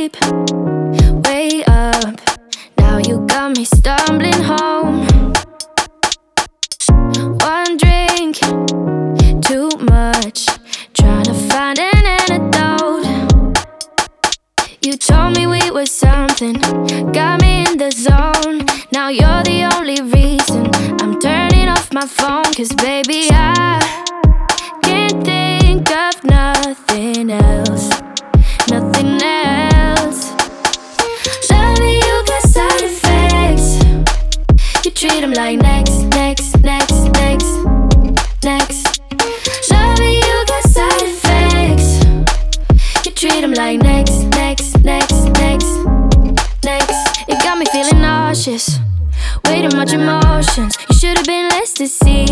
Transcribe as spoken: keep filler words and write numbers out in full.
sleep. Way up, now you got me stumbling home. One drink, too much, trying to find an antidote. You told me we were something, got me in the zone. Now you're the only reason I'm turning off my phone. Cause baby, I can't think of nothing else, nothing else. Loving you got side effects. You treat them like next, next, next, next, next. Loving you got side effects. You treat them like next, next, next, next, next. It got me feeling nauseous, way too much emotions. You should've been less deceived.